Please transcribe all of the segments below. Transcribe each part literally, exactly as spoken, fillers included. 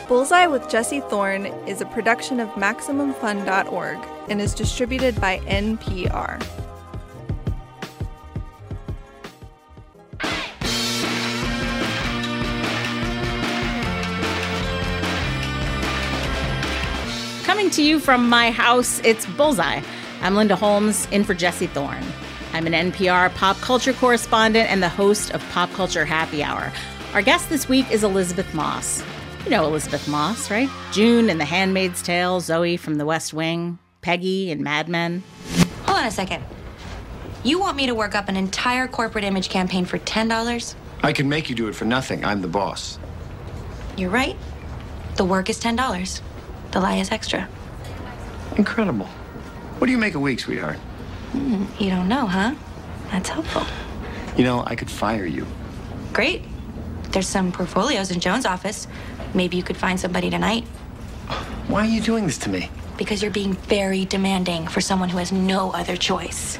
Bullseye with Jesse Thorne is a production of Maximum Fun dot org and is distributed by N P R. Coming to you from my house, it's Bullseye. I'm Linda Holmes, in for Jesse Thorne. I'm an N P R pop culture correspondent and the host of Pop Culture Happy Hour. Our guest this week is Elisabeth Moss. You know Elisabeth Moss, right? June in The Handmaid's Tale, Zoe from The West Wing, Peggy in Mad Men. Hold on a second. You want me to work up an entire corporate image campaign for ten dollars? I can make you do it for nothing. I'm the boss. You're right. The work is ten dollars. The lie is extra. Incredible. What do you make a week, sweetheart? Mm, you don't know, huh? That's helpful. You know, I could fire you. Great. There's some portfolios in Joan's office. Maybe you could find somebody tonight. Why are you doing this to me? Because you're being very demanding for someone who has no other choice.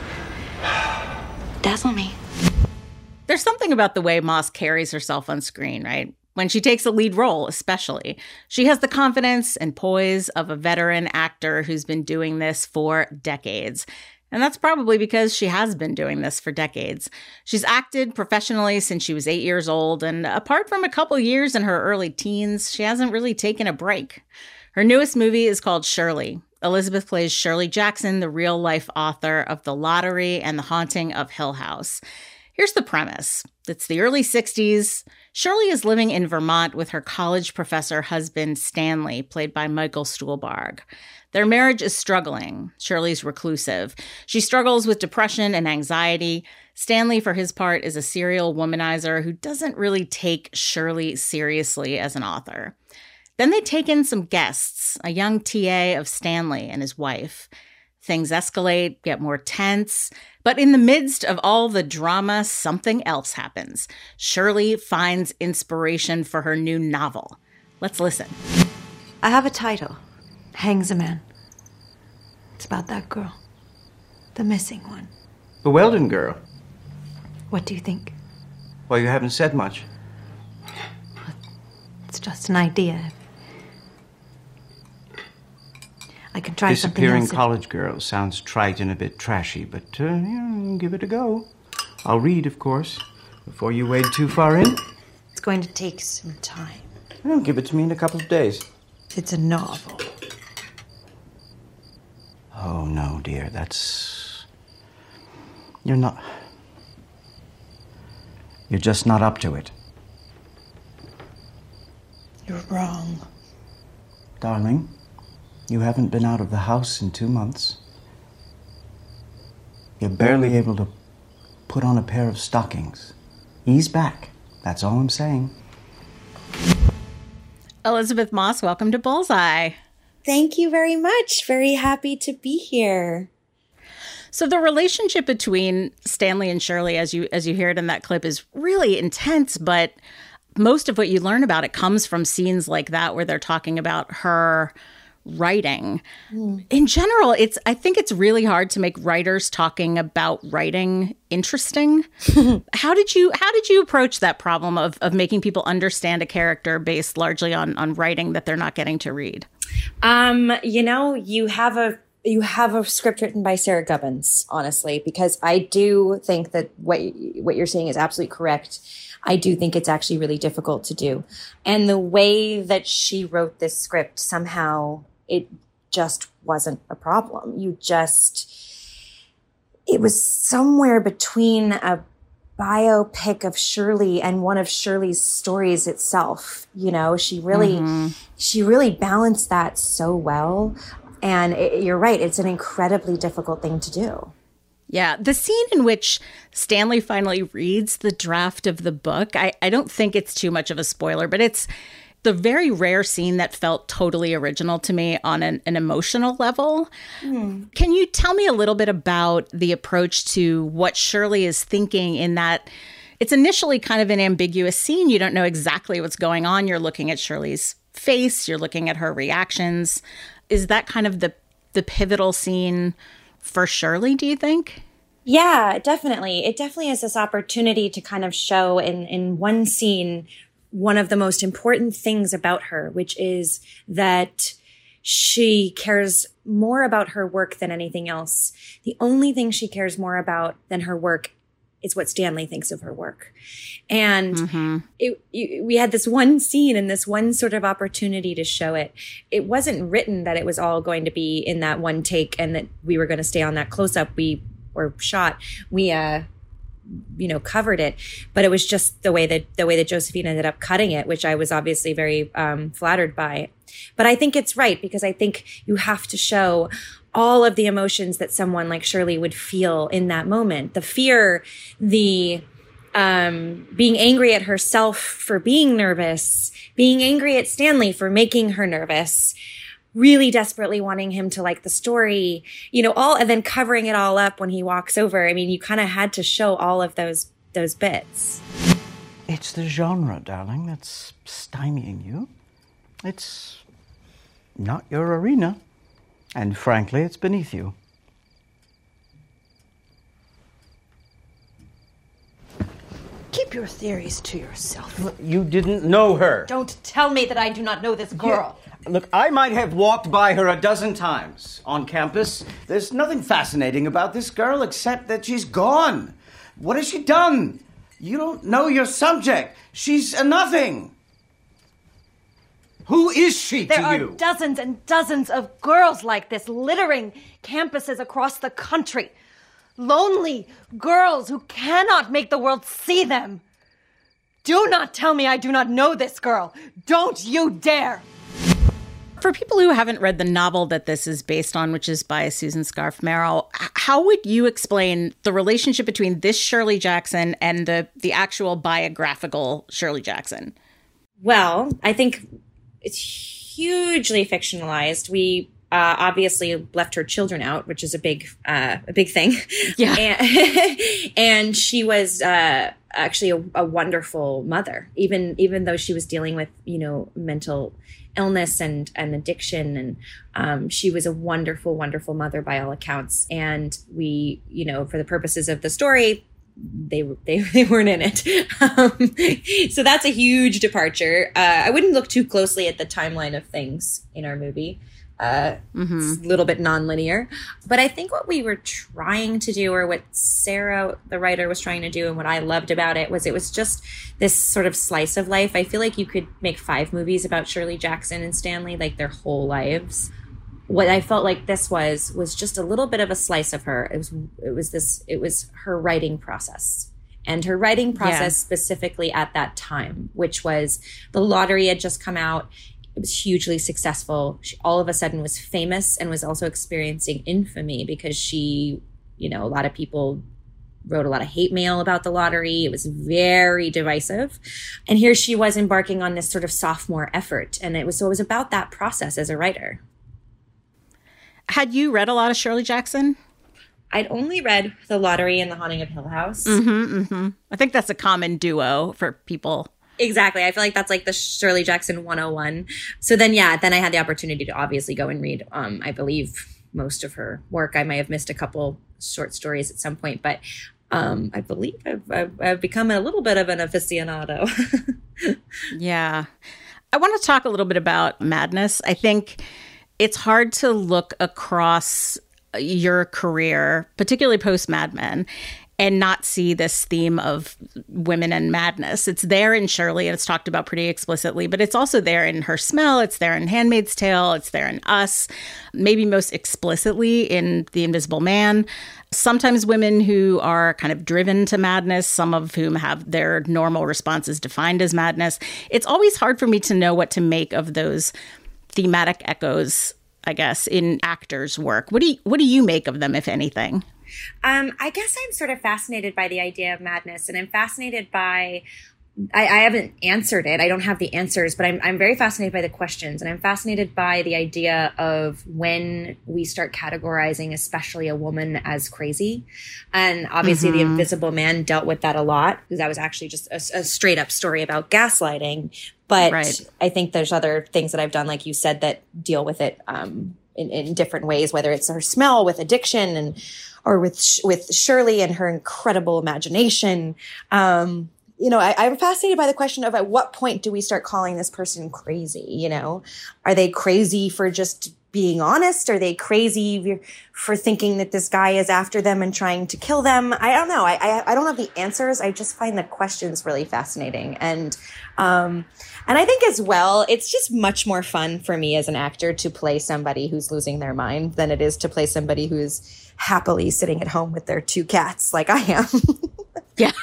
Dazzle me. There's something about the way Moss carries herself on screen, right? When she takes a lead role, especially. She has the confidence and poise of a veteran actor who's been doing this for decades. And that's probably because she has been doing this for decades. She's acted professionally since she was eight years old, and apart from a couple years in her early teens, she hasn't really taken a break. Her newest movie is called Shirley. Elisabeth plays Shirley Jackson, the real-life author of The Lottery and The Haunting of Hill House. Here's the premise. It's the early sixties. Shirley is living in Vermont with her college professor husband, Stanley, played by Michael Stuhlbarg. Their marriage is struggling. Shirley's reclusive. She struggles with depression and anxiety. Stanley, for his part, is a serial womanizer who doesn't really take Shirley seriously as an author. Then they take in some guests, a young T A of Stanley and his wife. Things escalate, get more tense. But in the midst of all the drama, something else happens. Shirley finds inspiration for her new novel. Let's listen. I have a title. Hangs a Man. It's about that girl. The missing one. The Weldon girl. What do you think? Well, you haven't said much. It's just an idea. I can try something Disappearing else. college girl sounds trite and a bit trashy, but uh, yeah, give it a go. I'll read, of course, before you wade too far in. It's going to take some time. Well, give it to me in a couple of days. It's a novel. Oh, no, dear, that's... You're not... You're just not up to it. You're wrong. Darling, you haven't been out of the house in two months. You're barely able to put on a pair of stockings. Ease back. That's all I'm saying. Elisabeth Moss, welcome to Bullseye. Thank you very much. Very happy to be here. So the relationship between Stanley and Shirley, as you as you hear it in that clip, is really intense, but most of what you learn about it comes from scenes like that where they're talking about her writing. Mm. In general, it's I think it's really hard to make writers talking about writing interesting. How did you how did you approach that problem of of making people understand a character based largely on on writing that they're not getting to read? Um, you know, you have a you have a script written by Sarah Gubbins, honestly, because I do think that what what you're saying is absolutely correct. I do think it's actually really difficult to do. And the way that she wrote this script, somehow it just wasn't a problem. You just, it was somewhere between a biopic of Shirley and one of Shirley's stories itself. You know, she really, mm-hmm. she really balanced that so well. And it, you're right, it's an incredibly difficult thing to do. Yeah, the scene in which Stanley finally reads the draft of the book, I, I don't think it's too much of a spoiler, but it's the very rare scene that felt totally original to me on an, an emotional level. Mm. Can you tell me a little bit about the approach to what Shirley is thinking in that it's initially kind of an ambiguous scene? You don't know exactly what's going on. You're looking at Shirley's face. You're looking at her reactions. Is that kind of the the pivotal scene for Shirley, do you think? Yeah, definitely. It definitely is this opportunity to kind of show in, in one scene one of the most important things about her, which is that she cares more about her work than anything else. The only thing she cares more about than her work is what Stanley thinks of her work. And mm-hmm. it, it, we had this one scene and this one sort of opportunity to show it. It wasn't written that it was all going to be in that one take and that we were going to stay on that close-up we or shot. We, uh, you know, covered it, but it was just the way that the way that Josephine ended up cutting it, which I was obviously very um, flattered by. But I think it's right, because I think you have to show all of the emotions that someone like Shirley would feel in that moment. The fear, the um, being angry at herself for being nervous, being angry at Stanley for making her nervous, really desperately wanting him to like the story, you know, all, and then covering it all up when he walks over. I mean, you kind of had to show all of those, those bits. It's the genre, darling, that's stymieing you. It's not your arena. And frankly, it's beneath you. Keep your theories to yourself. Look, you didn't know her. Don't tell me that I do not know this girl. Yeah. Look, I might have walked by her a dozen times on campus. There's nothing fascinating about this girl except that she's gone. What has she done? You don't know your subject. She's a nothing. Who is she to you? There are dozens and dozens of girls like this littering campuses across the country. Lonely girls who cannot make the world see them. Do not tell me I do not know this girl. Don't you dare. For people who haven't read the novel that this is based on, which is by Susan Scarf Merrill, how would you explain the relationship between this Shirley Jackson and the, the actual biographical Shirley Jackson? Well, I think it's hugely fictionalized. We uh, obviously left her children out, which is a big, uh, a big thing. Yeah, and, and she was uh, actually a, a wonderful mother, even even though she was dealing with, you know, mental illness and and addiction, and um, she was a wonderful, wonderful mother by all accounts. And we, you know, for the purposes of the story, they they they weren't in it. Um, so that's a huge departure. Uh, I wouldn't look too closely at the timeline of things in our movie. Uh, mm-hmm. It's a little bit nonlinear. But I think what we were trying to do, or what Sarah, the writer, was trying to do, and what I loved about it, was it was just this sort of slice of life. I feel like you could make five movies about Shirley Jackson and Stanley, like their whole lives. What I felt like this was, was just a little bit of a slice of her. It was, it was this, it was her writing process. And her writing process yeah. specifically at that time, which was The Lottery had just come out. It was hugely successful. She all of a sudden was famous and was also experiencing infamy because she, you know, a lot of people wrote a lot of hate mail about The Lottery. It was very divisive. And here she was embarking on this sort of sophomore effort. And it was, so it was about that process as a writer. Had you read a lot of Shirley Jackson? I'd only read The Lottery and The Haunting of Hill House. Mm-hmm, mm-hmm. I think that's a common duo for people. Exactly. I feel like that's like the Shirley Jackson one oh one. So then, yeah, then I had the opportunity to obviously go and read, um, I believe, most of her work. I may have missed a couple short stories at some point, but um, I believe I've, I've, I've become a little bit of an aficionado. Yeah. I want to talk a little bit about Madness. I think it's hard to look across your career, particularly post Mad Men, and not see this theme of women and madness. It's there in Shirley, and it's talked about pretty explicitly, but it's also there in Her Smell. It's there in Handmaid's Tale. It's there in Us, maybe most explicitly in The Invisible Man. Sometimes women who are kind of driven to madness, some of whom have their normal responses defined as madness. It's always hard for me to know what to make of those thematic echoes, I guess, in actors' work. What do you, what do you make of them, if anything? Um, I guess I'm sort of fascinated by the idea of madness, and I'm fascinated by, I, I haven't answered it. I don't have the answers, but I'm, I'm very fascinated by the questions, and I'm fascinated by the idea of when we start categorizing, especially a woman, as crazy. And obviously mm-hmm. The Invisible Man dealt with that a lot, because that was actually just a, a straight up story about gaslighting. But right. I think there's other things that I've done, like you said, that deal with it um, in, in different ways, whether it's Her Smell with addiction, and or with with Shirley and her incredible imagination. Um, you know, I, I'm fascinated by the question of at what point do we start calling this person crazy? You know, are they crazy for just being honest? Are they crazy for thinking that this guy is after them and trying to kill them? I don't know. I, I, I don't have the answers. I just find the questions really fascinating. And, um, and I think as well, it's just much more fun for me as an actor to play somebody who's losing their mind than it is to play somebody who's happily sitting at home with their two cats like I am. Yeah.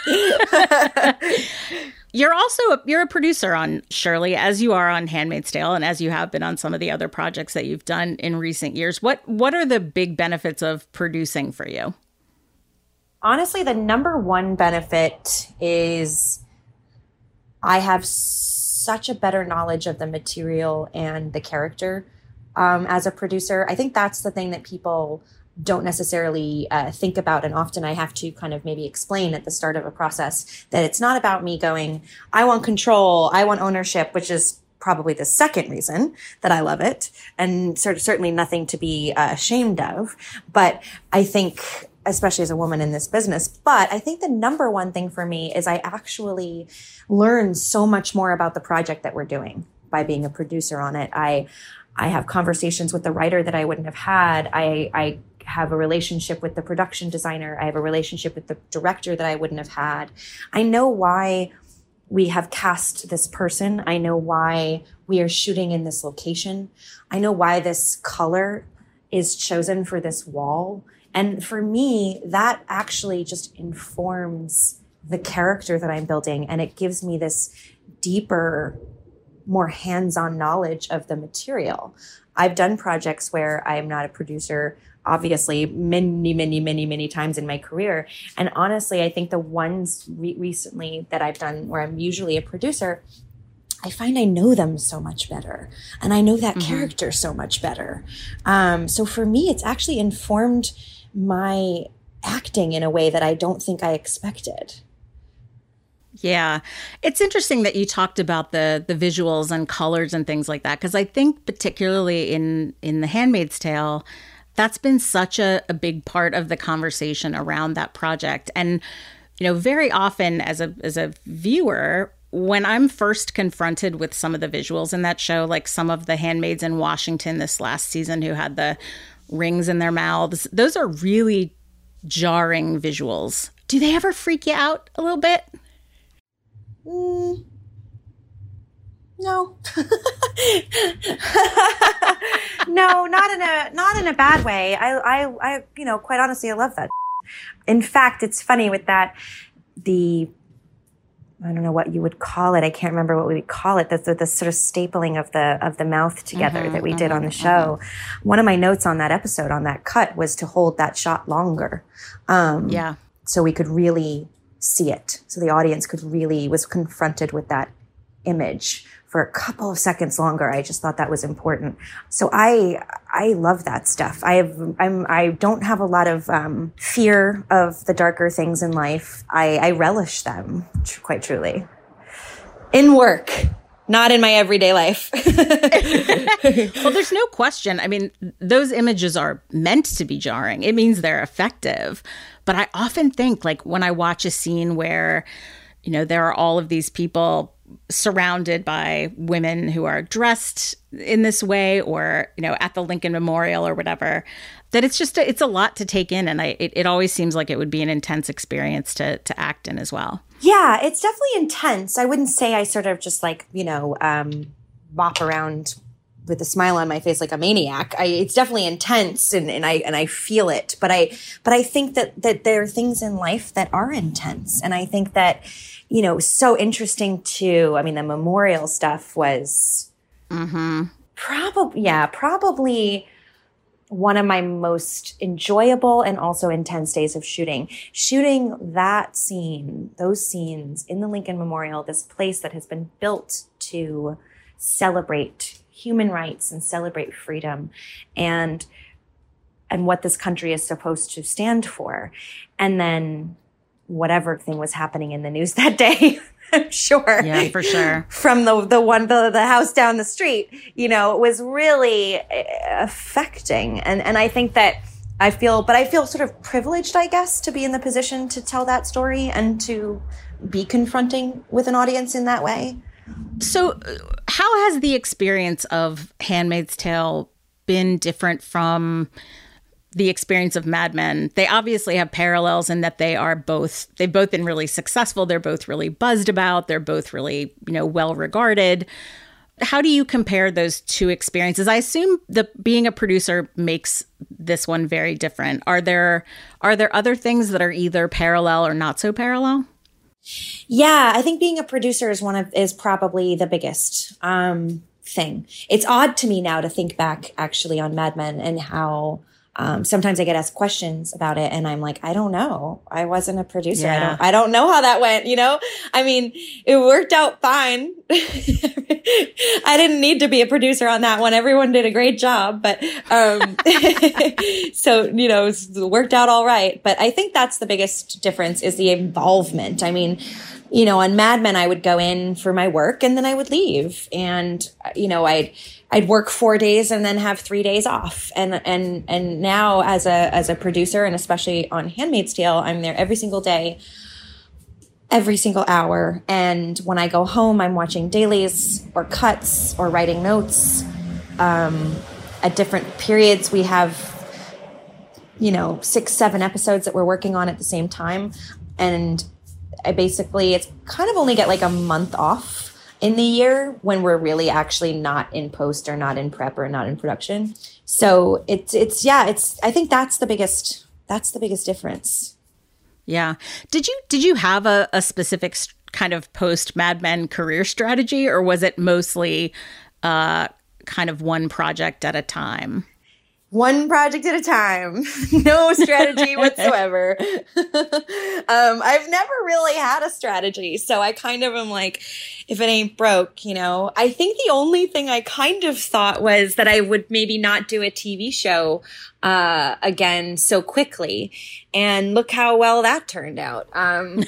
You're also a, you're a producer on Shirley, as you are on Handmaid's Tale, and as you have been on some of the other projects that you've done in recent years. What what are the big benefits of producing for you? Honestly, the number one benefit is I have such a better knowledge of the material and the character um, as a producer. I think that's the thing that people don't necessarily uh, think about. And often I have to kind of maybe explain at the start of a process that it's not about me going, I want control, I want ownership, which is probably the second reason that I love it. And sort of certainly nothing to be uh, ashamed of. But I think, especially as a woman in this business, but I think the number one thing for me is I actually learn so much more about the project that we're doing by being a producer on it. I, I have conversations with the writer that I wouldn't have had. I, I have a relationship with the production designer. I have a relationship with the director that I wouldn't have had. I know why we have cast this person. I know why we are shooting in this location. I know why this color is chosen for this wall. And for me, that actually just informs the character that I'm building. And it gives me this deeper, more hands-on knowledge of the material. I've done projects where I'm not a producer, obviously, many, many, many, many times in my career. And honestly, I think the ones re- recently that I've done where I'm usually a producer, I find I know them so much better. And I know that mm-hmm. character so much better. Um, so for me, it's actually informed my acting in a way that I don't think I expected. Yeah. It's interesting that you talked about the the visuals and colors and things like that, because I think particularly in, in The Handmaid's Tale, that's been such a, a big part of the conversation around that project. And, you know, very often as a as a viewer, when I'm first confronted with some of the visuals in that show, like some of the handmaids in Washington this last season who had the rings in their mouths, those are really jarring visuals. Do they ever freak you out a little bit? Mm, no. No, not in a not in a bad way. I, I, I, you know, quite honestly, I love that. In fact, it's funny with that, the, I don't know what you would call it. I can't remember what we would call it. The, the, the sort of stapling of the of the mouth together mm-hmm, that we mm-hmm, did on the show. Mm-hmm. One of my notes on that episode, on that cut, was to hold that shot longer. Um, yeah. So we could really see it. So the audience could really, was confronted with that image for a couple of seconds longer. I just thought that was important. So I, I love that stuff. I have, I'm, I don't have a lot of um, fear of the darker things in life. I, I relish them, tr- quite truly. In work, not in my everyday life. Well, there's no question. I mean, those images are meant to be jarring. It means they're effective. But I often think, like, when I watch a scene where, you know, there are all of these people surrounded by women who are dressed in this way, or, you know, at the Lincoln Memorial or whatever, that it's just, a, it's a lot to take in. And I, it, it always seems like it would be an intense experience to to act in as well. Yeah, it's definitely intense. I wouldn't say I sort of just like, you know, um, bop around with a smile on my face like a maniac. I, it's definitely intense, and, and I and I feel it. But I but I think that that there are things in life that are intense, and I think that, you know, so interesting too. I mean, the memorial stuff was mm-hmm. probably yeah probably one of my most enjoyable and also intense days of shooting. Shooting that scene, those scenes in the Lincoln Memorial, this place that has been built to celebrate human rights and celebrate freedom and and what this country is supposed to stand for. And then whatever thing was happening in the news that day, I'm sure. Yeah, for sure. From the the one the, the house down the street, you know, it was really affecting. And and I think that I feel, but I feel sort of privileged, I guess, to be in the position to tell that story and to be confronting with an audience in that way. So uh, how has the experience of Handmaid's Tale been different from the experience of Mad Men? They obviously have parallels in that they are both, they've both been really successful. They're both really buzzed about. They're both really, you know, well regarded. How do you compare those two experiences? I assume that being a producer makes this one very different. Are there are there other things that are either parallel or not so parallel? Yeah, I think being a producer is one of is probably the biggest um, thing. It's odd to me now to think back actually on Mad Men and how um, sometimes I get asked questions about it, and I'm like, I don't know. I wasn't a producer. Yeah. I don't. I don't know how that went. You know, I mean, it worked out fine. I didn't need to be a producer on that one. Everyone did a great job, but um, so you know, it worked out all right. But I think that's the biggest difference is the involvement. I mean, you know, on Mad Men, I would go in for my work and then I would leave, and you know, I'd I'd work four days and then have three days off. And and and now as a as a producer, and especially on Handmaid's Tale, I'm there every single day, every single hour. And when I go home, I'm watching dailies or cuts or writing notes. Um, at different periods, we have, you know, six, seven episodes that we're working on at the same time. And I basically, it's kind of only get like a month off in the year when we're really actually not in post or not in prep or not in production. So it's, it's, yeah, it's, I think that's the biggest, that's the biggest difference. Yeah. Did you, did you have a, a specific kind of post Mad Men career strategy, or was it mostly uh, kind of one project at a time? One project at a time. No strategy whatsoever. um, I've never really had a strategy. So I kind of am like, if it ain't broke, you know. I think the only thing I kind of thought was that I would maybe not do a T V show uh, again so quickly. And look how well that turned out. Um,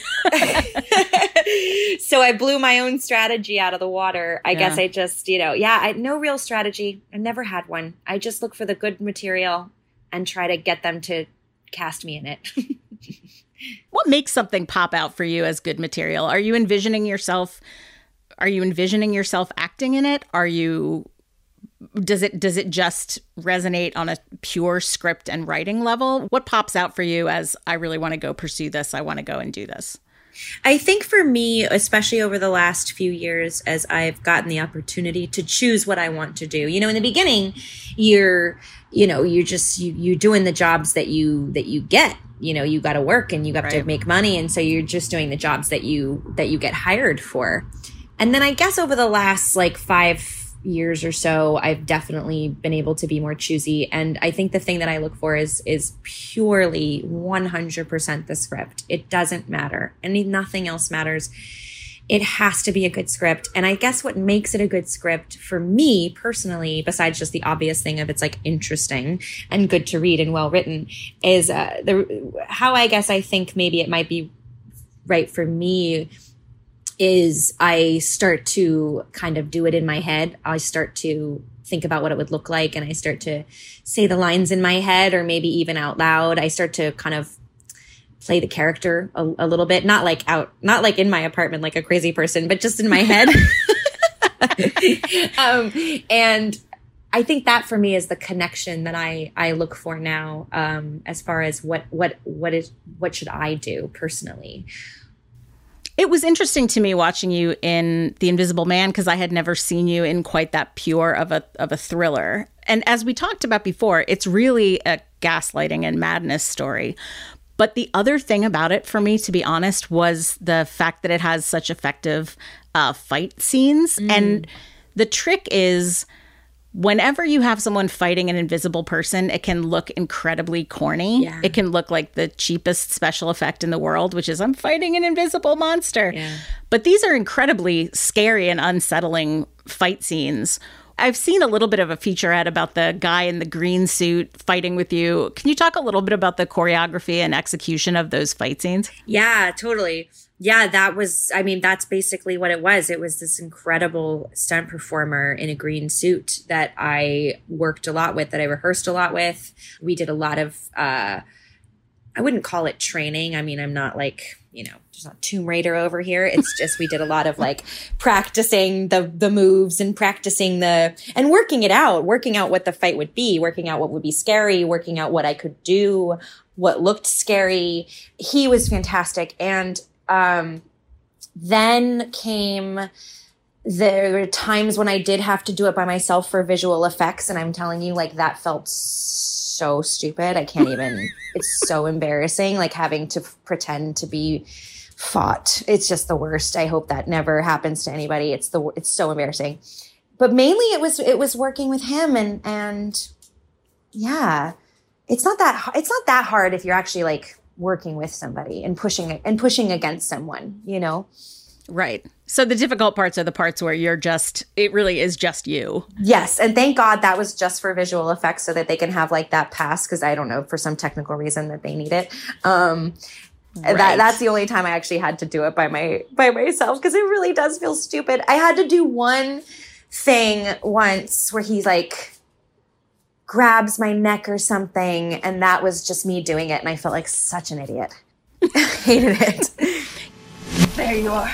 so I blew my own strategy out of the water. I yeah. guess I just, you know, yeah, I no real strategy. I never had one. I just look for the good material and try to get them to cast me in it. What makes something pop out for you as good material? Are you envisioning yourself? Are you envisioning yourself acting in it? Are you? Does it does it just resonate on a pure script and writing level? What pops out for you as I really want to go pursue this? I want to go and do this. I think for me, especially over the last few years, as I've gotten the opportunity to choose what I want to do, you know, in the beginning, you're, you know, you're just, you, you're doing the jobs that you, that you get, you know, you got to work and you have right. to make money. And so you're just doing the jobs that you, that you get hired for. And then I guess over the last like five years or so, I've definitely been able to be more choosy. And I think the thing that I look for is is purely one hundred percent the script. It doesn't matter. And nothing else matters. It has to be a good script. And I guess what makes it a good script for me personally, besides just the obvious thing of it's like interesting and good to read and well written, is uh, the how I guess I think maybe it might be right for me is I start to kind of do it in my head. I start to think about what it would look like, and I start to say the lines in my head or maybe even out loud. I start to kind of play the character a, a little bit, not like out, not like in my apartment like a crazy person, but just in my head. um, and I think that for me is the connection that I, I look for now, um, as far as what, what, what is, what should I do personally? It was interesting to me watching you in The Invisible Man because I had never seen you in quite that pure of a of a thriller. And as we talked about before, it's really a gaslighting and madness story. But the other thing about it, for me, to be honest, was the fact that it has such effective uh, fight scenes. Mm. And the trick is, whenever you have someone fighting an invisible person, it can look incredibly corny. Yeah. It can look like the cheapest special effect in the world, which is I'm fighting an invisible monster. Yeah. But these are incredibly scary and unsettling fight scenes. I've seen a little bit of a featurette about the guy in the green suit fighting with you. Can you talk a little bit about the choreography and execution of those fight scenes? Yeah, totally. Yeah, that was, I mean, that's basically what it was. It was this incredible stunt performer in a green suit that I worked a lot with, that I rehearsed a lot with. We did a lot of, uh, I wouldn't call it training. I mean, I'm not like you know, there's not Tomb Raider over here. It's just we did a lot of like practicing the the moves and practicing the and working it out, working out what the fight would be, working out what would be scary, working out what I could do, what looked scary. He was fantastic. And um, then came there were times when I did have to do it by myself for visual effects, and I'm telling you, like, that felt so stupid. I can't even. It's so embarrassing, like having to f- pretend to be fought. It's just the worst. I hope that never happens to anybody. It's the it's so embarrassing. But mainly it was it was working with him, and and yeah, it's not that it's not that hard if you're actually like working with somebody and pushing and pushing against someone, you know. Right. So the difficult parts are the parts where you're just, it really is just you. Yes. And thank God that was just for visual effects so that they can have like that pass. Cause I don't know, for some technical reason that they need it. Um, right. that, that's the only time I actually had to do it by my, by myself. Cause it really does feel stupid. I had to do one thing once where he's like grabs my neck or something. And that was just me doing it. And I felt like such an idiot. I hated it. There you are.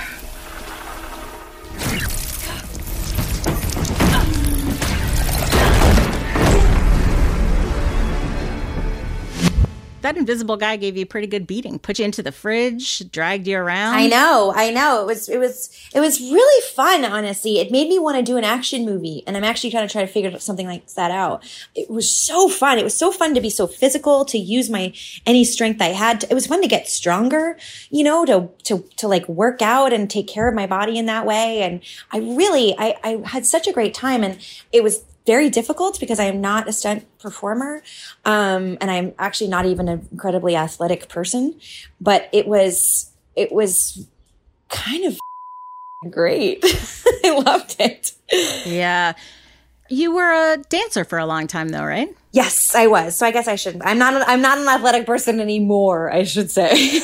That invisible guy gave you a pretty good beating. Put you into the fridge, dragged you around. I know, I know. It was, it was, it was really fun. Honestly, it made me want to do an action movie, and I'm actually trying to try to figure something like that out. It was so fun. It was so fun to be so physical, to use my any strength I had. It was fun to get stronger, you know, to to to like work out and take care of my body in that way. And I really, I, I had such a great time, and it was very difficult because I am not a stunt performer. Um, and I'm actually not even an incredibly athletic person, but it was, it was kind of great. I loved it. Yeah. You were a dancer for a long time though, right? Yes, I was. So I guess I shouldn't, I'm not, I'm not an athletic person anymore, I should say.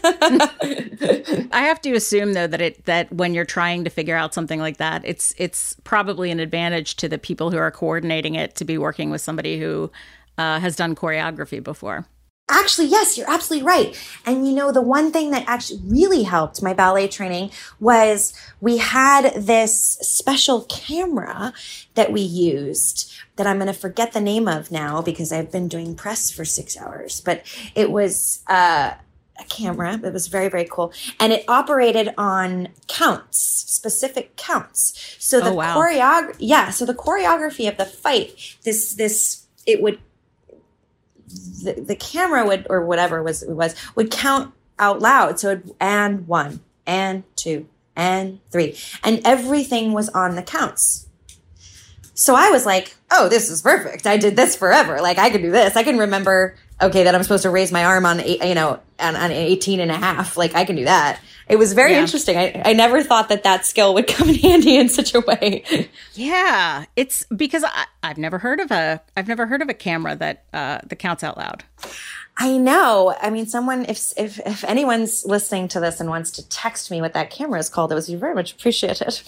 I have to assume though that it that when you're trying to figure out something like that, it's it's probably an advantage to the people who are coordinating it to be working with somebody who uh, has done choreography before. Actually, yes, you're absolutely right. And you know, the one thing that actually really helped my ballet training was we had this special camera that we used that I'm going to forget the name of now because I've been doing press for six hours. But it was uh, a camera. It was very, very cool. And it operated on counts, specific counts. So the oh, wow. choreography, yeah, so the choreography of the fight, this, this, it would, The, the camera would, or whatever was it was, would count out loud. So, it, and one, and two, and three. And everything was on the counts. So I was like, oh, this is perfect. I did this forever. Like, I can do this. I can remember, okay, that I'm supposed to raise my arm on, eight, you know, on, on eighteen and a half. Like, I can do that. It was very yeah. interesting. I, I never thought that that skill would come in handy in such a way. Yeah, it's because I, I've never heard of a I've never heard of a camera that uh, that counts out loud. I know. I mean, someone if if if anyone's listening to this and wants to text me what that camera is called, it would be very much appreciated.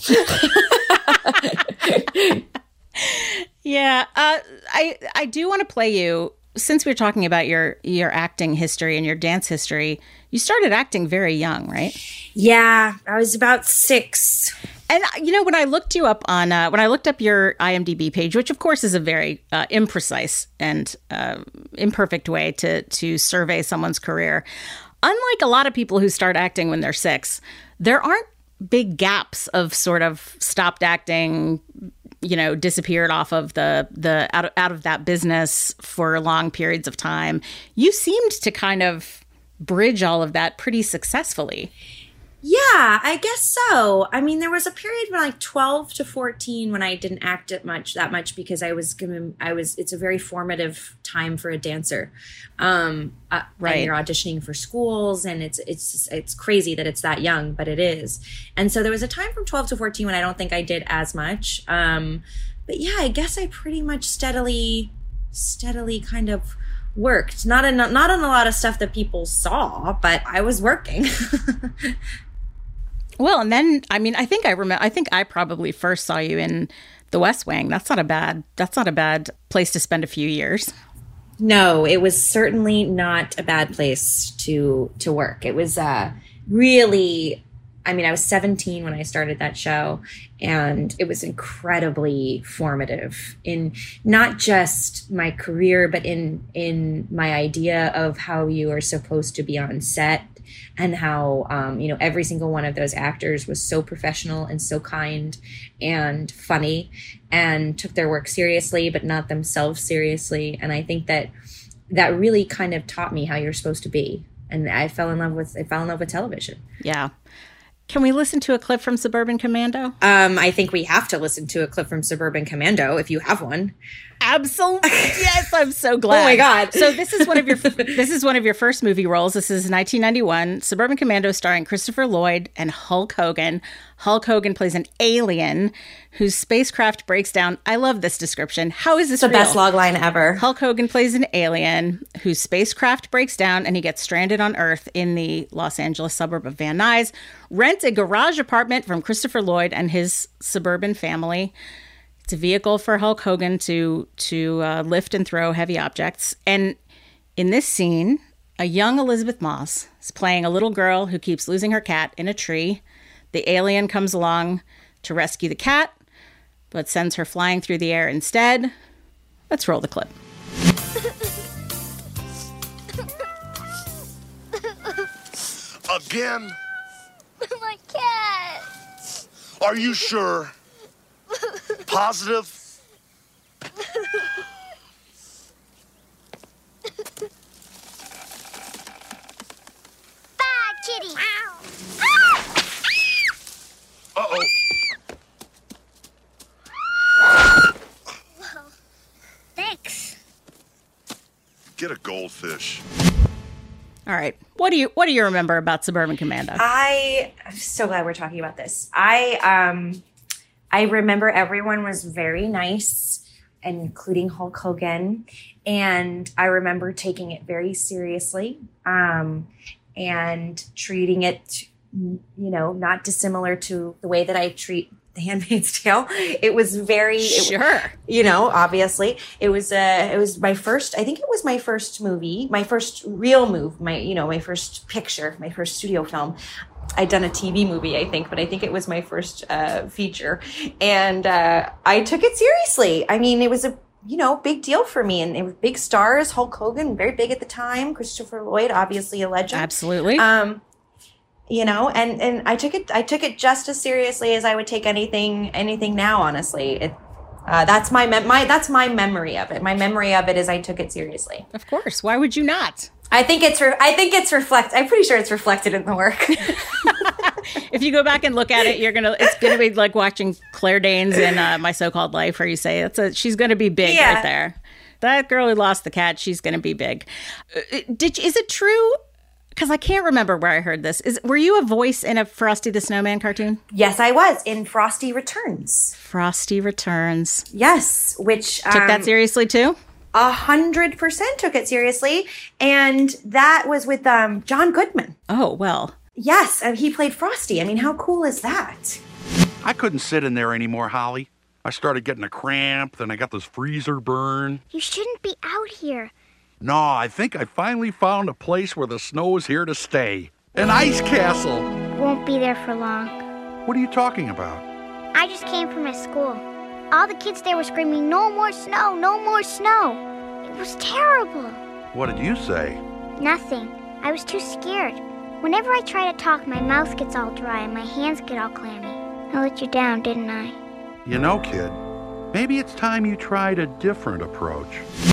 Yeah, uh, I I do want to play you. Since we're talking about your your acting history and your dance history, you started acting very young, right? Yeah, I was about six. And you know, when I looked you up on uh, when I looked up your I M D B page, which of course is a very uh, imprecise and uh, imperfect way to to survey someone's career, unlike a lot of people who start acting when they're six, there aren't big gaps of sort of stopped acting, you know, disappeared off of the the out of, out of that business for long periods of time. You seemed to kind of bridge all of that pretty successfully. Yeah, I guess so. I mean, there was a period when like twelve to fourteen when I didn't act it much that much because I was gonna, I was it's a very formative time for a dancer. Um uh, right. And you're auditioning for schools, and it's it's it's crazy that it's that young, but it is. And so there was a time from twelve to fourteen when I don't think I did as much. Um but yeah, I guess I pretty much steadily steadily kind of worked. Not in not on a lot of stuff that people saw, but I was working. Well, and then, I mean, I think I remember, I think I probably first saw you in The West Wing. That's not a bad, that's not a bad place to spend a few years. No, it was certainly not a bad place to, to work. It was, uh, really, I mean, I was seventeen when I started that show, and it was incredibly formative in not just my career, but in in my idea of how you are supposed to be on set, and how, um, you know, every single one of those actors was so professional and so kind and funny and took their work seriously, but not themselves seriously. And I think that that really kind of taught me how you're supposed to be. And I fell in love with, I fell in love with television. Yeah. Can we listen to a clip from Suburban Commando? Um, I think we have to listen to a clip from Suburban Commando if you have one. Absolutely. Yes, I'm so glad. Oh my God. So this is one of your this is one of your first movie roles. This is nineteen ninety-one, Suburban Commando, starring Christopher Lloyd and Hulk Hogan. Hulk Hogan plays an alien whose spacecraft breaks down. I love this description. How is this It's the real? best log line ever. Hulk Hogan plays an alien whose spacecraft breaks down and he gets stranded on Earth in the Los Angeles suburb of Van Nuys. Rent a garage apartment from Christopher Lloyd and his suburban family. It's a vehicle for Hulk Hogan to to uh, lift and throw heavy objects. And in this scene, a young Elizabeth Moss is playing a little girl who keeps losing her cat in a tree. The alien comes along to rescue the cat, but sends her flying through the air instead. Let's roll the clip. Again? My cat. Are you sure? Positive? Bad kitty. Uh-oh. Well, thanks. Get a goldfish. All right. What do you what do you remember about Suburban Commando? I I'm so glad we're talking about this. I um I remember everyone was very nice, including Hulk Hogan, and I remember taking it very seriously, um, and treating it, you know, not dissimilar to the way that I treat The Handmaid's Tale. It was very it, Sure. you know, obviously it was uh it was my first, I think it was my first movie, my first real move, my, you know, my first picture, my first studio film. I'd done a T V movie, I think, but I think it was my first uh, feature. And uh, I took it seriously. I mean, it was a, you know, big deal for me. And it was big stars, Hulk Hogan, very big at the time. Christopher Lloyd, obviously a legend. Absolutely. Um, you know, and, and I took it I took it just as seriously as I would take anything anything now, honestly. It, uh, that's my, mem- my that's my memory of it. My memory of it is I took it seriously. Of course. Why would you not? I think it's re- I think it's reflect. I'm pretty sure it's reflected in the work. If you go back and look at it, you're gonna it's gonna be like watching Claire Danes in uh, My So-Called Life, where you say it's a she's gonna be big Yeah. right there. That girl who lost the cat, she's gonna be big. Uh, Did is it true? Because I can't remember where I heard this. Is were you a voice in a Frosty the Snowman cartoon? Yes, I was in Frosty Returns. Frosty Returns. Yes, which Took that um, seriously too? A hundred percent took it seriously, and that was with um, John Goodman. Oh well. Yes, and he played Frosty. I mean, how cool is that? I couldn't sit in there anymore, Holly. I started getting a cramp, then I got this freezer burn. You shouldn't be out here. No, I think I finally found a place where the snow is here to stay. An ice castle. Won't be there for long. What are you talking about? I just came from my school. All the kids there were screaming, "No more snow, no more snow." It was terrible. What did you say? Nothing. I was too scared. Whenever I try to talk, my mouth gets all dry and my hands get all clammy. I let you down, didn't I? You know, kid, maybe it's time you tried a different approach.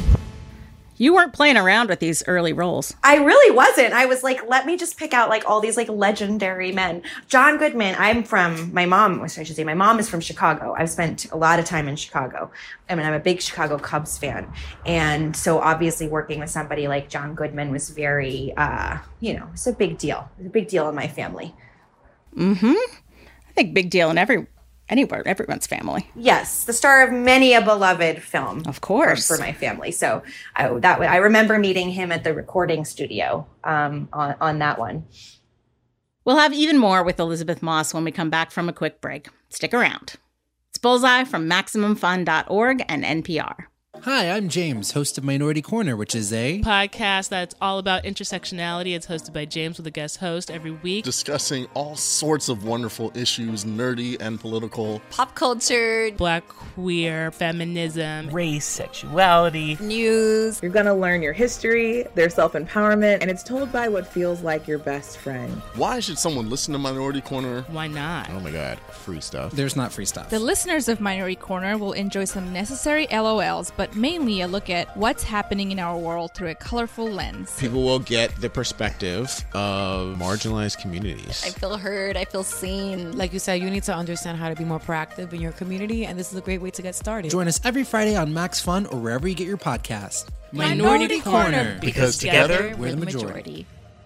You weren't playing around with these early roles. I really wasn't. I was like, let me just pick out like all these like legendary men. John Goodman, I'm from, my mom, I should say, my mom is from Chicago. I've spent a lot of time in Chicago. I mean, I'm a big Chicago Cubs fan. And so obviously working with somebody like John Goodman was very, uh, you know, it's a big deal. It's a big deal in my family. Mm-hmm. I think big deal in every anywhere, everyone's family. Yes, the star of many a beloved film. Of course. For, for my family. So I, that I remember meeting him at the recording studio um, on, on that one. We'll have even more with Elizabeth Moss when we come back from a quick break. Stick around. It's Bullseye from Maximum Fun dot org and N P R. Hi, I'm James, host of Minority Corner, which is a podcast that's all about intersectionality. It's hosted by James with a guest host every week. Discussing all sorts of wonderful issues, nerdy and political. Pop culture. Black, queer, feminism. Race, sexuality. News. You're going to learn your history, their self-empowerment, and it's told by what feels like your best friend. Why should someone listen to Minority Corner? Why not? Oh my God, free stuff. There's not free stuff. The listeners of Minority Corner will enjoy some necessary L O Ls, but mainly a look at what's happening in our world through a colorful lens. People will get the perspective of marginalized communities. I feel heard, I feel seen. Like you said, you need to understand how to be more proactive in your community, and this is a great way to get started. Join us every Friday on Max Fun or wherever you get your podcast. Minority, Minority Corner, Corner, because together, together we're the majority. majority.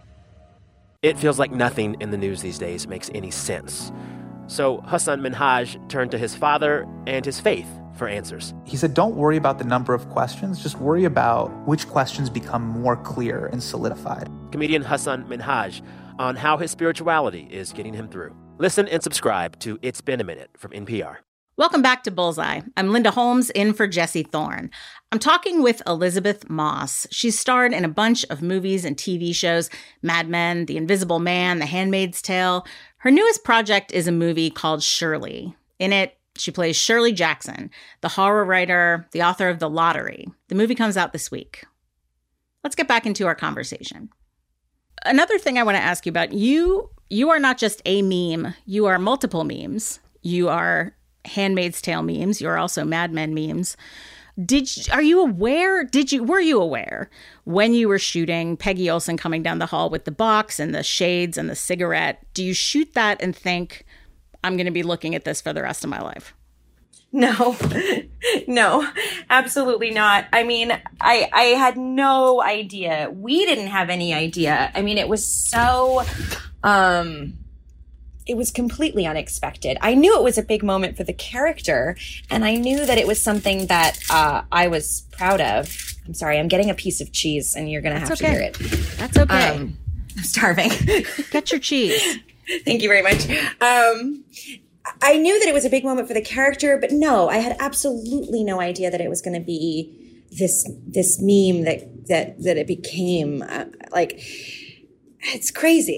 It feels like nothing in the news these days makes any sense. So Hasan Minhaj turned to his father and his faith for answers. He said, don't worry about the number of questions, just worry about which questions become more clear and solidified. Comedian Hasan Minhaj on how his spirituality is getting him through. Listen and subscribe to It's Been a Minute from N P R. Welcome back to Bullseye. I'm Linda Holmes, in for Jesse Thorne. I'm talking with Elisabeth Moss. She's starred in a bunch of movies and T V shows: Mad Men, The Invisible Man, The Handmaid's Tale. Her newest project is a movie called Shirley. In it, she plays Shirley Jackson, the horror writer, the author of The Lottery. The movie comes out this week. Let's get back into our conversation. Another thing I want to ask you about, you you are not just a meme, you are multiple memes. You are Handmaid's Tale memes, you're also Mad Men memes. Did you, are you aware, did you, were you aware when you were shooting Peggy Olson coming down the hall with the box and the shades and the cigarette, do you shoot that and think, I'm going to be looking at this for the rest of my life? No, no, absolutely not. I mean, I I had no idea. We didn't have any idea. I mean, it was so, um, it was completely unexpected. I knew it was a big moment for the character, and I knew that it was something that uh, I was proud of. I'm sorry, I'm getting a piece of cheese, and you're going to have okay. to hear it. That's okay. Um, I'm starving. Get your cheese. Thank you very much. Um, I knew that it was a big moment for the character, but no, I had absolutely no idea that it was going to be this this meme that that that it became. Uh, like, it's crazy.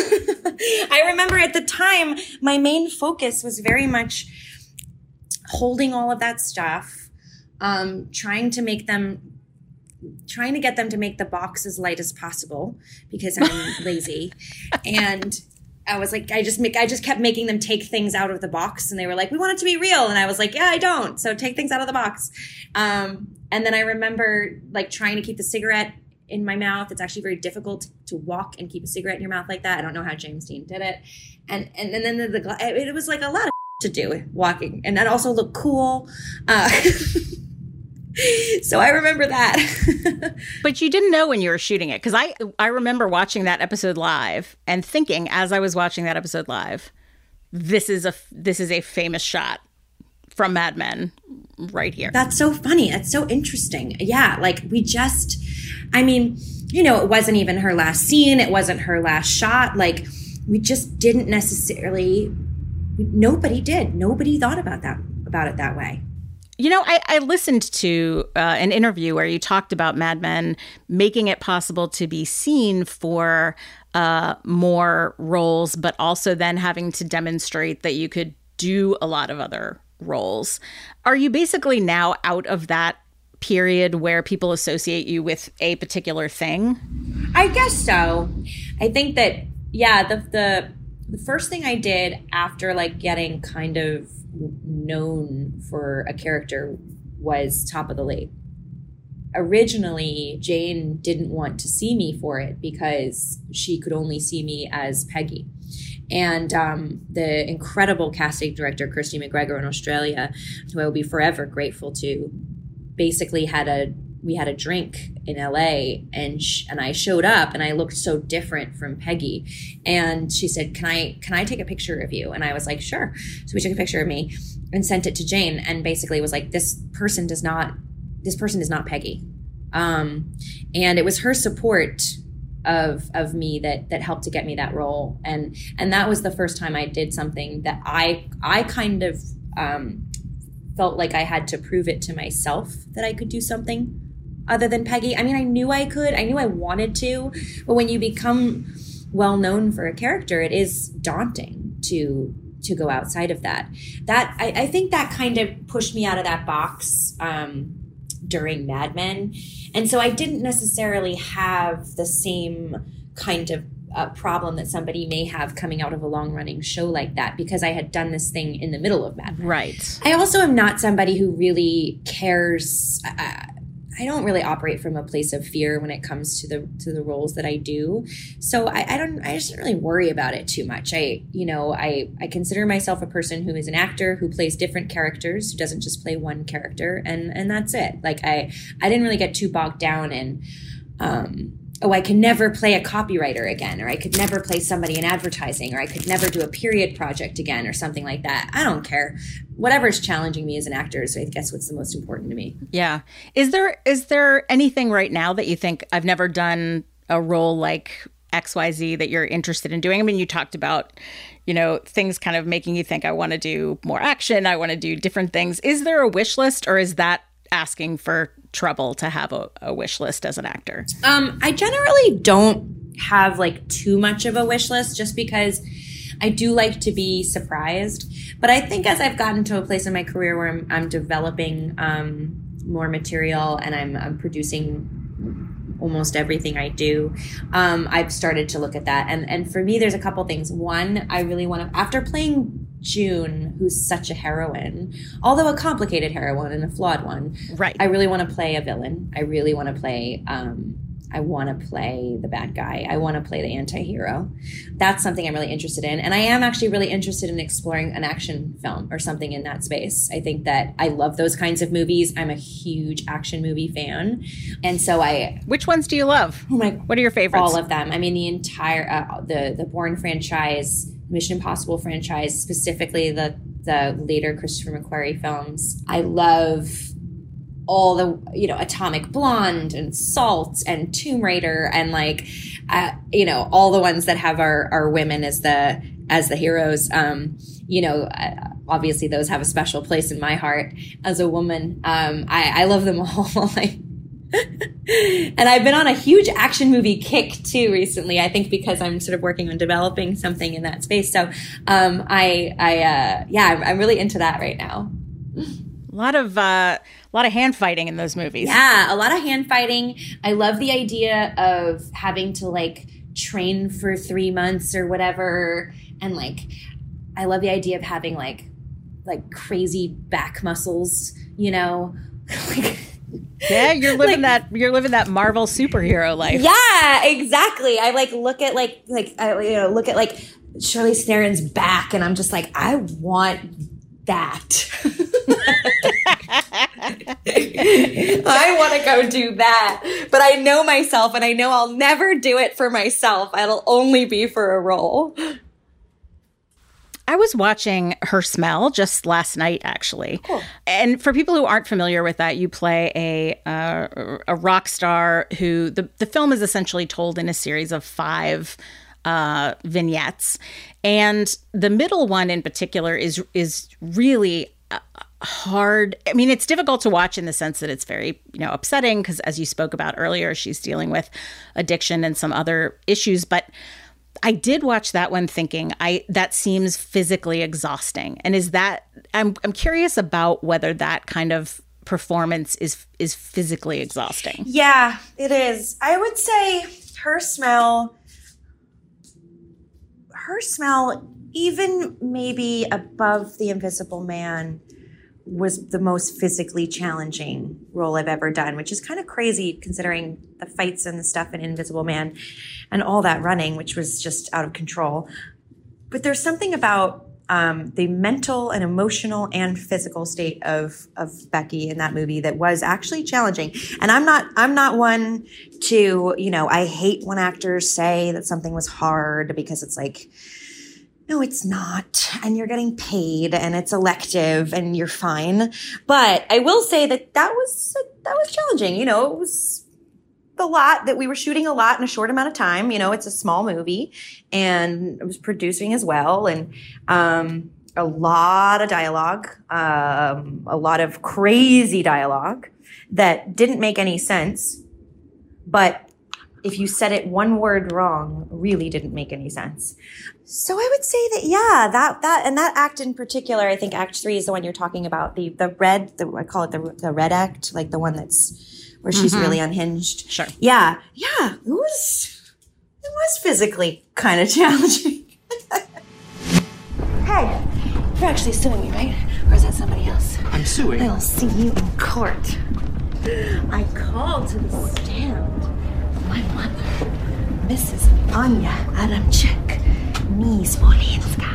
I remember at the time, my main focus was very much holding all of that stuff, um, trying to make them, trying to get them to make the box as light as possible because I'm lazy, and I was like, I just make, I just kept making them take things out of the box, and they were like, we want it to be real. And I was like, yeah, I don't. So take things out of the box. Um, and then I remember like trying to keep the cigarette in my mouth. It's actually very difficult to walk and keep a cigarette in your mouth like that. I don't know how James Dean did it. And, and, and then the, the, it was like a lot of to do walking, and that also looked cool. Uh, So I remember that. But you didn't know when you were shooting it, because I I remember watching that episode live and thinking, as I was watching that episode live, this is a this is a famous shot from Mad Men right here. That's so funny. That's so interesting. Yeah, like we just, I mean, you know, it wasn't even her last scene. It wasn't her last shot. Like we just didn't necessarily. Nobody did. Nobody thought about that about it that way. You know, I, I listened to uh, an interview where you talked about Mad Men making it possible to be seen for uh, more roles, but also then having to demonstrate that you could do a lot of other roles. Are you basically now out of that period where people associate you with a particular thing? I guess so. I think that, yeah, the the the first thing I did after like getting kind of known for a character was Top of the Lake. Originally, Jane didn't want to see me for it because she could only see me as Peggy. And um, the incredible casting director, Kirsty McGregor in Australia, who I will be forever grateful to, basically had a we had a drink in L A and sh- and I showed up and I looked so different from Peggy, and she said, "Can I can I take a picture of you?" And I was like, "Sure." So we took a picture of me and sent it to Jane, and basically was like, "This person does not this person is not Peggy," um, and it was her support of of me that that helped to get me that role, and and that was the first time I did something that I I kind of um, felt like I had to prove it to myself that I could do something other than Peggy. I mean, I knew I could. I knew I wanted to. But when you become well known for a character, it is daunting to to go outside of that. That I, I think that kind of pushed me out of that box um, during Mad Men. And so I didn't necessarily have the same kind of uh, problem that somebody may have coming out of a long-running show like that, because I had done this thing in the middle of Mad Men. Right. I also am not somebody who really cares. Uh, I don't really operate from a place of fear when it comes to the to the roles that I do. So I, I don't I just don't really worry about it too much. I you know, I, I consider myself a person who is an actor who plays different characters, who doesn't just play one character, and and that's it. Like I I didn't really get too bogged down in um oh, I can never play a copywriter again, or I could never play somebody in advertising, or I could never do a period project again, or something like that. I don't care. Whatever's challenging me as an actor is, I guess, what's the most important to me. Yeah. Is there is there anything right now that you think, I've never done a role like X Y Z, that you're interested in doing? I mean, you talked about, you know, things kind of making you think, I want to do more action, I want to do different things. Is there a wish list, or is that asking for trouble to have a, a wish list as an actor? Um, I generally don't have like too much of a wish list, just because I do like to be surprised. But I think as I've gotten to a place in my career where I'm, I'm developing um, more material, and I'm, I'm producing almost everything I do, um, I've started to look at that. And and for me, there's a couple things. One, I really want to, after playing June, who's such a heroine, although a complicated heroine and a flawed one. Right. I really want to play a villain. I really want to play, um, I want to play the bad guy. I want to play the anti-hero. That's something I'm really interested in. And I am actually really interested in exploring an action film or something in that space. I think that I love those kinds of movies. I'm a huge action movie fan. And so I... Which ones do you love? Oh my, what are your favorites? All of them. I mean, the entire, uh, the, the Bourne franchise, Mission Impossible franchise, specifically the the later Christopher McQuarrie films. I love all the, you know, Atomic Blonde and Salt and Tomb Raider, and like, uh, you know, all the ones that have our, our women as the as the heroes. Um, you know, uh, obviously those have a special place in my heart as a woman. Um, I, I love them all. like. And I've been on a huge action movie kick too recently, I think because I'm sort of working on developing something in that space. So um, I, I uh, yeah, I'm, I'm really into that right now. A lot of uh, a lot of hand fighting in those movies. Yeah, a lot of hand fighting. I love the idea of having to like train for three months or whatever, and like I love the idea of having like like crazy back muscles, you know. like, Yeah, you're living like, that you're living that Marvel superhero life. Yeah, exactly. I like look at like like I you know look at like Charlize Theron's back, and I'm just like, I want that. I want to go do that. But I know myself, and I know I'll never do it for myself. It'll only be for a role. I was watching Her Smell just last night, actually. Cool. And for people who aren't familiar with that, you play a uh, a rock star who the, the film is essentially told in a series of five uh, vignettes. And the middle one in particular is is really uh, hard. I mean, it's difficult to watch in the sense that it's very, you know, upsetting because, as you spoke about earlier, she's dealing with addiction and some other issues. But I did watch that one thinking I that seems physically exhausting. And is that I'm I'm curious about whether that kind of performance is is physically exhausting. Yeah, it is. I would say Her Smell Her Smell, even maybe above The Invisible Man, was the most physically challenging role I've ever done, which is kind of crazy considering the fights and the stuff in Invisible Man and all that running, which was just out of control. But there's something about um, the mental and emotional and physical state of of Becky in that movie that was actually challenging. And I'm not I'm not one to, you know, I hate when actors say that something was hard because it's like, no, it's not. And you're getting paid and it's elective and you're fine. But I will say that that was, that was challenging. You know, it was a lot that we were shooting a lot in a short amount of time. You know, it's a small movie and I was producing as well. And, um, a lot of dialogue, um, a lot of crazy dialogue that didn't make any sense, but if you said it one word wrong, really didn't make any sense. So I would say that, yeah, that, that, and that act in particular, I think act three is the one you're talking about, the, the red, the, I call it the, the red act, like the one that's, where she's Mhm. really unhinged. Sure. Yeah. Yeah. It was, it was physically kind of challenging. Hey, you're actually suing me, right? Or is that somebody else? I'm suing. I'll see you in court. I called to the stand my mother, Missus Anya Adamczyk, Miss Wolinska.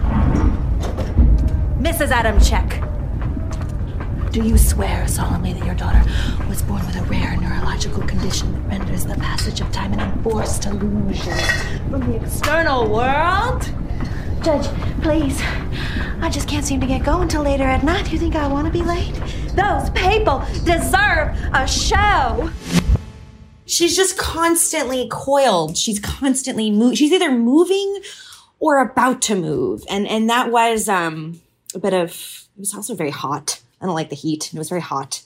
Missus Adamczyk, do you swear solemnly that your daughter was born with a rare neurological condition that renders the passage of time an enforced illusion from the external world? Judge, please. I just can't seem to get going till later at night. You think I want to be late? Those people deserve a show. She's just constantly coiled. She's constantly moving. She's either moving or about to move. And and that was um, a bit of, it was also very hot. I don't like the heat. It was very hot.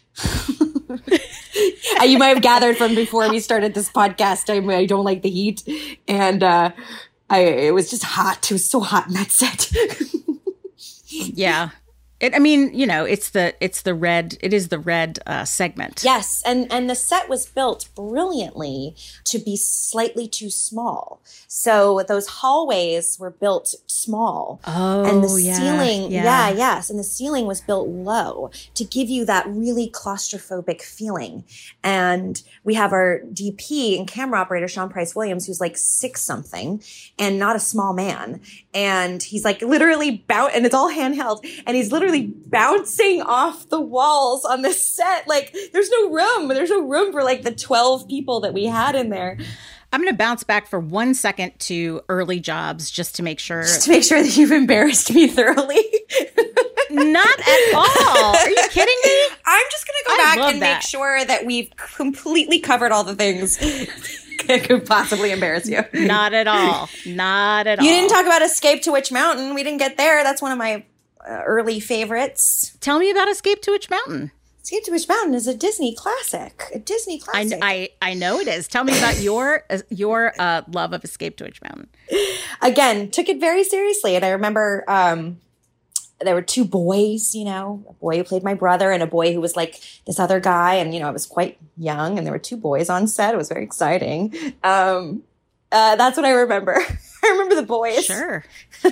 You might have gathered from before we started this podcast, I, I don't like the heat. And uh, I, it was just hot. It was so hot in that set. Yeah. It, I mean, you know, it's the it's the red. It is the red uh, segment. Yes, and and the set was built brilliantly to be slightly too small. So those hallways were built small. Oh, and the yeah, ceiling, yeah. yeah, yes, and the ceiling was built low to give you that really claustrophobic feeling. And we have our D P and camera operator Sean Price Williams, who's like six something and not a small man, and he's like literally bound, and it's all handheld, and he's literally bouncing off the walls on this set. Like there's no room. There's no room for like the twelve people that we had in there. I'm going to bounce back for one second to early jobs just to make sure. Just to make sure that you've embarrassed me thoroughly. Not at all. Are you kidding me? I'm just going to go I back love and that. make sure that we've completely covered all the things that could possibly embarrass you. Not at all. Not at all. You didn't talk about Escape to Witch Mountain. We didn't get there. That's one of my uh, early favorites. Tell me about Escape to Witch Mountain. Escape to Witch Mountain is a Disney classic. A Disney classic. I, I, I know it is. Tell me about your uh, your uh, love of Escape to Witch Mountain. Again, took it very seriously. And I remember um, there were two boys, you know, a boy who played my brother and a boy who was like this other guy. And, you know, I was quite young and there were two boys on set. It was very exciting. Um, uh, that's what I remember. I remember the boys. Sure.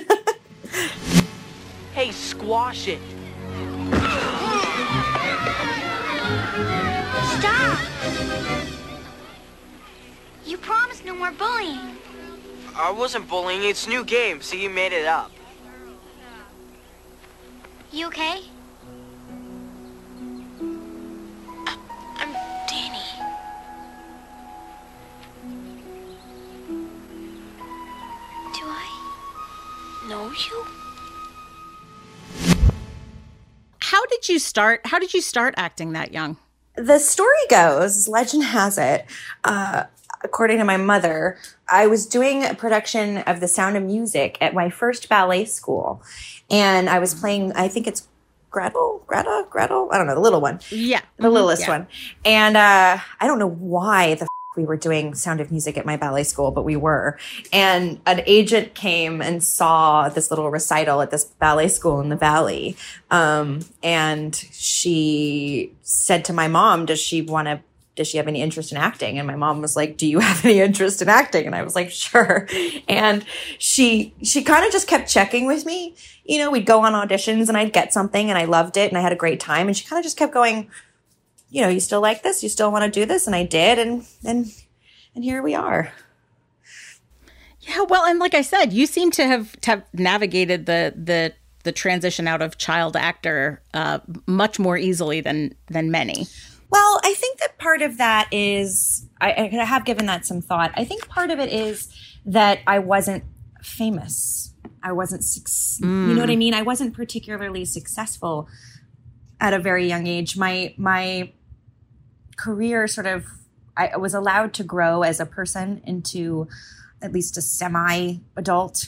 Hey, squash it. Stop! You promised no more bullying. I wasn't bullying. It's new game, so you made it up. You okay? I'm Danny. Do I know you? How did you start? How did you start acting that young? The story goes, legend has it, uh, according to my mother, I was doing a production of The Sound of Music at my first ballet school. And I was playing, I think it's Gretel, Greta, Gretel? I don't know, the little one. Yeah. The littlest yeah. one. And uh, I don't know why the f- we were doing Sound of Music at my ballet school, but we were. And an agent came and saw this little recital at this ballet school in the Valley. Um, and she said to my mom, does she want to, does she have any interest in acting? And my mom was like, do you have any interest in acting? And I was like, sure. And she, she kind of just kept checking with me. You know, we'd go on auditions and I'd get something and I loved it and I had a great time. And she kind of just kept going, you know, you still like this? You still want to do this? And I did. And, and, and here we are. Yeah. Well, and like I said, you seem to have, to have navigated the, the, the transition out of child actor uh, much more easily than, than many. Well, I think that part of that is, I, I have given that some thought. I think part of it is that I wasn't famous. I wasn't, mm. you know what I mean? I wasn't particularly successful at a very young age. My, my career sort of, I was allowed to grow as a person into at least a semi-adult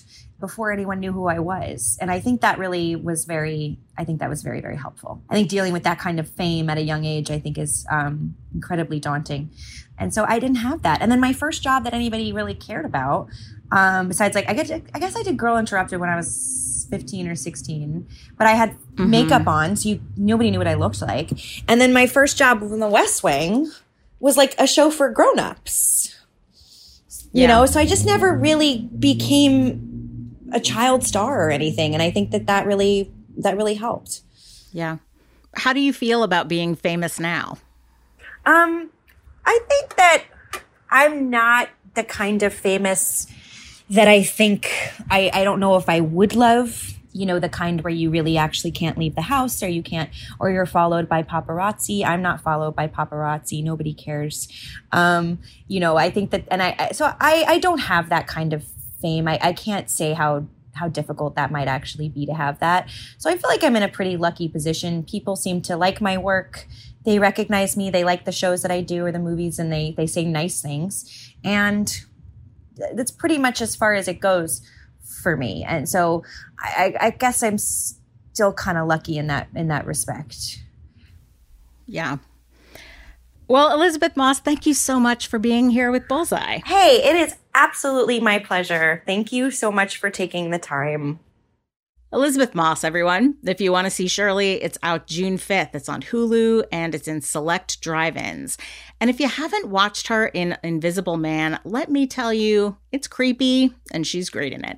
before anyone knew who I was. And I think that really was very, I think that was very, very helpful. I think dealing with that kind of fame at a young age, I think is um, incredibly daunting. And so I didn't have that. And then my first job that anybody really cared about, um, besides like, I guess, I guess I did Girl Interrupted when I was fifteen or sixteen, but I had mm-hmm. makeup on, so you, nobody knew what I looked like. And then my first job from the West Wing was like a show for grown-ups, you yeah. know? So I just never really became a child star or anything. And I think that that really, that really helped. Yeah. How do you feel about being famous now? Um, I think that I'm not the kind of famous that I think, I, I don't know if I would love, you know, the kind where you really actually can't leave the house or you can't, or you're followed by paparazzi. I'm not followed by paparazzi. Nobody cares. Um, you know, I think that, and I, so I, I don't have that kind of fame. I, I can't say how how difficult that might actually be to have that. So I feel like I'm in a pretty lucky position. People seem to like my work. They recognize me. They like the shows that I do or the movies, and they they say nice things. And that's pretty much as far as it goes for me. And so I, I guess I'm still kind of lucky in that in that respect. Yeah. Well, Elisabeth Moss, thank you so much for being here with Bullseye. Hey, it is absolutely my pleasure. Thank you so much for taking the time. Elisabeth Moss, everyone. If you want to see Shirley, it's out June fifth. It's on Hulu, and it's in select drive-ins. And if you haven't watched her in Invisible Man, let me tell you, it's creepy, and she's great in it.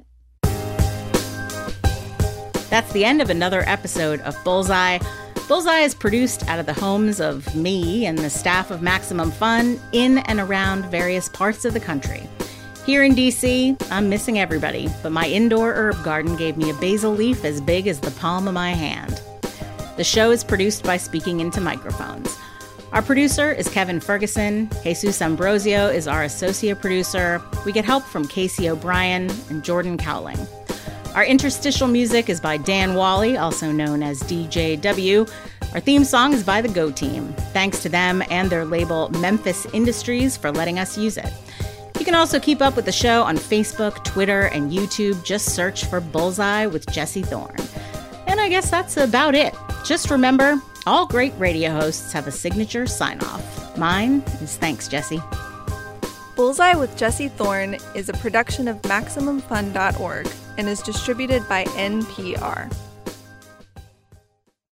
That's the end of another episode of Bullseye. Bullseye is produced out of the homes of me and the staff of Maximum Fun in and around various parts of the country. Here in D C, I'm missing everybody, but my indoor herb garden gave me a basil leaf as big as the palm of my hand. The show is produced by Speaking Into Microphones. Our producer is Kevin Ferguson. Jesus Ambrosio is our associate producer. We get help from Casey O'Brien and Jordan Cowling. Our interstitial music is by Dan Wally, also known as D J W. Our theme song is by the Go Team. Thanks to them and their label Memphis Industries for letting us use it. You can also keep up with the show on Facebook, Twitter, and YouTube. Just search for Bullseye with Jesse Thorne. And I guess that's about it. Just remember, all great radio hosts have a signature sign-off. Mine is thanks, Jesse. Bullseye with Jesse Thorne is a production of Maximum Fun dot org and is distributed by N P R.